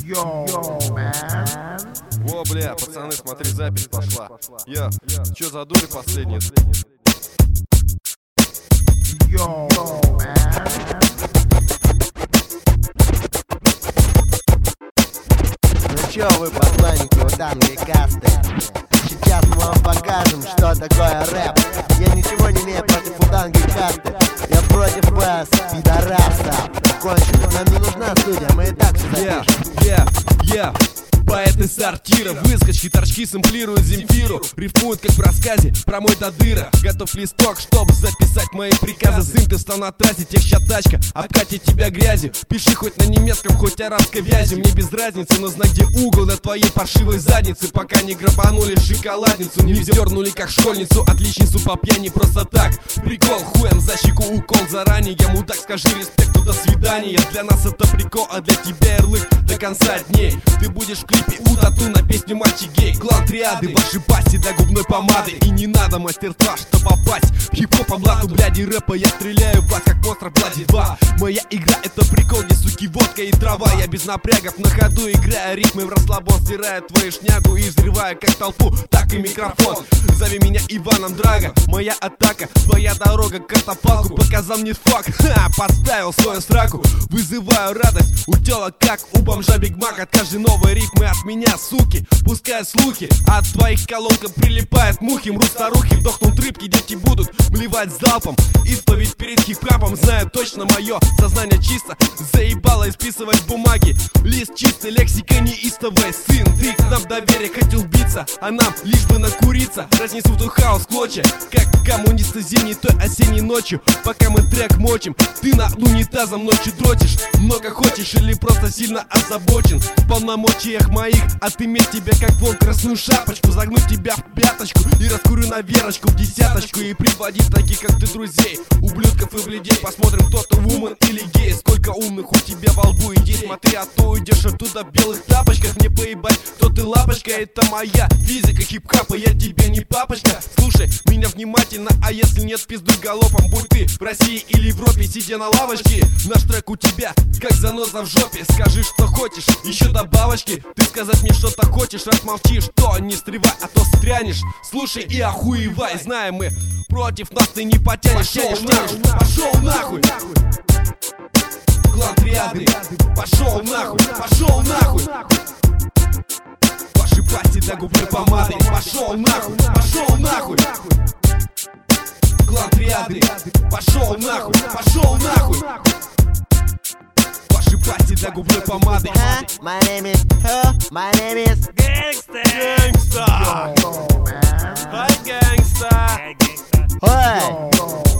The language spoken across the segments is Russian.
Во, бля, пацаны, смотри, запись пошла. Чё за дури последние? Ну чё вы, посланники, уданные касты? Сейчас мы вам покажем, что такое рэп. Я ничего не имею против уданги касты. Я против вас, пидораса. Кончили, нам не нужна студия, мы и так все запишем. Поэты сортира, выскочки, торчки сэмплируют Земфиру. Рифмуют как в рассказе про мой Дадыра. Готов листок, чтобы записать мои приказы. Сын, ты стал на трассе, техща тачка обкатит тебя грязью. Пиши хоть на немецком, хоть арабской вязью. Мне без разницы, но знай, где угол на твоей паршивой заднице. Пока не грабанули шоколадницу, не вздернули как школьницу, отличницу по пьяни просто так. Прикол, хуем за щеку укол заранее. Мудак, скажи респекту, до свидания. Для нас это прикол, а для тебя ярлык до конца дней. Ты будешь в клипе у тату на песню «Мальчик гей». Клан триады, ваши баси для губной помады. И не надо мастерства, чтобы попасть в хип-хоп облату, бляди рэпа. Я стреляю в вас, как монстр в Блади 2. Моя игра это прикол, где суки, водка и трава. Я без напрягов на ходу играю ритмы в расслабон. Стираю твою шнягу и взрываю как толпу, так и микрофон. Зови меня Иваном Драго, моя атака, твоя дорога к катапалку. Показал мне факт, подставил свою сраку. Вызываю радость у тела, как у бомжа Биг Мак. От каждой новой рифмы от меня, суки, пускай слухи. От твоих колонкам прилипают мухи. Мрут старухи, вдохнут рыбки, дети будут блевать залпом. Исповедь перед хип-хапом, знаю точно мое сознание чисто. Заебало исписывать бумаги, лист чистый, лексика неистовая. Сын, ты к нам доверие хотел биться, а нам лишь бы накуриться. Разнесу в хаос клочья, как коммунисты зимней той осенней ночью. Пока мы трек мочим, ты над унитазом ночью дротишь. Много хочешь или просто сильно озабочен в полномочиях моих отыметь тебя как вон красную шапочку, загнуть тебя в пяточку и раскурю на верочку в десяточку. И приводить таких как ты друзей, ублюдков и бледей. Посмотрим, кто ты вумен или гей. Сколько умных у тебя во лбу идей. Смотри, а то уйдешь оттуда в белых тапочках. Мне поебать, кто ты лапочка. Это моя физика хип-хапа, я тебе не папочка. Слушай меня внимательно, а если нет, пиздуй галопом. Будь ты в России или в Европе, сидя на лавочке. Наш трек у тебя как заноза в жопе. Скажи, что хочешь, еще добавочки. Ты сказать мне что-то хочешь, раз молчишь, то не стревай, а то стрянешь. Слушай и охуевай, знаем мы, против нас ты не потянешь. Пошел нахуй. Клан триады, пошел нахуй, пошел нахуй. Ваши пасти для губной помады, пошел нахуй, пошел нахуй. Клан триады, пошел нахуй, пошел нахуй. Ваши пасти для губной помады. My name is my name is Gangsta. Hi gangsta. Ой!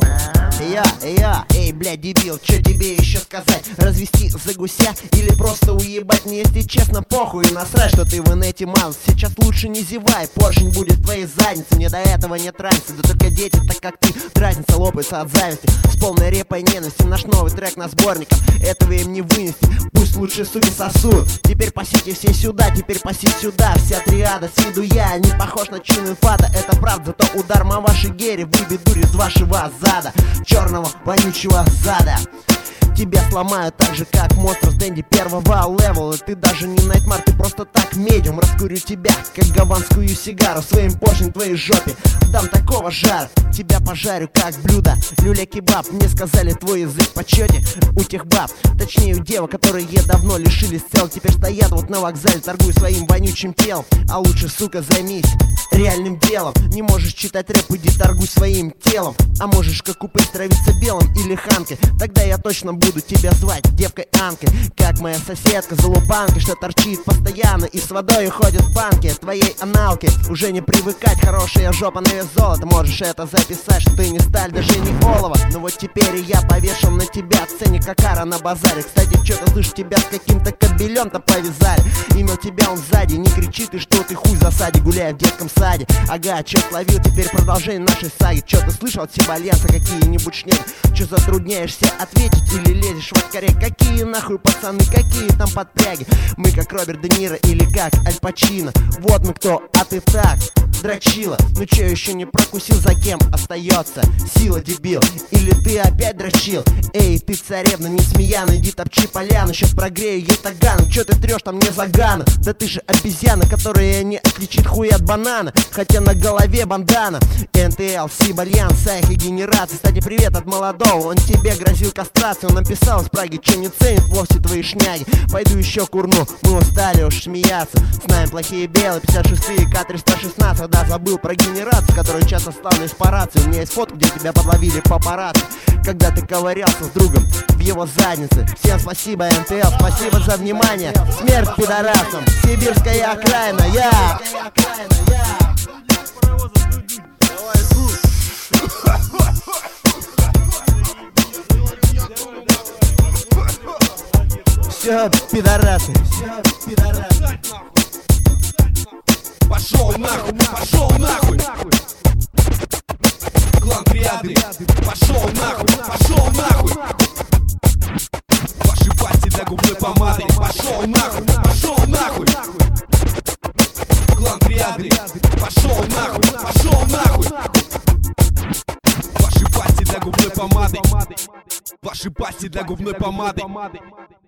Эй, блядь, дебил, чё тебе еще сказать? Развести за гуся или просто уебать? Мне, если честно, похуй и насрать, что ты в инете мал. Сейчас лучше не зевай, поршень будет в твоей заднице. Мне до этого нет разницы, да только дети, так как ты, разница лопается от зависти. С полной репой ненависти наш новый трек на сборниках. Этого им не вынести, пусть лучше суки сосут. Теперь пасите все сюда, теперь пасить сюда. Вся триада, с виду я не похож на чин инфата. Это правда, зато удар ма ваши гери выбит дурь из вашего зада. Черного вонючего зада. Тебя сломают так же, как монстр с Дэнди первого левела. Ты даже не найтмар, ты просто так медиум. Раскурю тебя, как гаванскую сигару, своим поршнем твоей жопе дам такого жара. Тебя пожарю, как блюдо люля-кебаб. Мне сказали, твой язык в почете у тех баб. Точнее, у девок, которые давно лишились тел. Теперь стоят вот на вокзале, торгуя своим вонючим телом. А лучше, сука, займись реальным делом. Не можешь читать рэп, иди торгуй своим телом. А можешь, как купе, травиться белым или ханкой. Тогда я точно буду тебя звать девкой Анкой. Как моя соседка залупанка, что торчит постоянно и с водой ходит в банке. Твоей аналке уже не привыкать, хорошая жопа на вес золота. Можешь это записать, что ты не сталь, даже не олово. Но вот теперь я повешен на тебя, ценник какара на базаре. Кстати, что-то слышь, тебя с каким-то кобелем-то повязали. Имел тебя он сзади, не кричи ты, что ты хуй в засаде, гуляя в детском саде. Ага, чё словил, теперь продолжение нашей саги. Чё ты слышал от сибальянца какие-нибудь шнеги? Чё затрудняешься ответить или лезешь в откорей? Какие нахуй пацаны, какие там подпряги? Мы как Роберт Де Ниро или как Аль Пачино. Вот мы кто, а ты так. дрочила. Ну чё, еще не прокусил, за кем остается сила, дебил? Или ты опять дрочил? Эй, ты царевна, не смеяна, иди топчи поляну, сейчас прогрею ей таган. Чё ты трешь там не загана? Да ты же обезьяна, которая не отличит хуй от банана, хотя на голове бандана. НТЛ, Сибальян, Сайх и генерация. Кстати, привет от молодого, он тебе грозил кастрацией. Он написал из Праги, че не ценит вовсе твои шняги. Пойду еще курну, мы устали уж смеяться. Знаем плохие белые, 56-е, К-316. Да, забыл про генерацию, которую часто ставлюсь по рации. У меня есть фото, где тебя подловили папарацци, когда ты ковырялся с другом в его заднице. Всем спасибо, НТЛ, спасибо за внимание. Смерть пидорасам, сибирская окраина, я. Все, пидорасы, Пошел нахуй, пошел нахуй. Клан Триады, пошел нахуй. Ваши пальцы для губной помады, пошел нахуй. Клан Триады, пошел нахуй. Ваши пальцы для губной помады. Ваши пальцы для губной помады.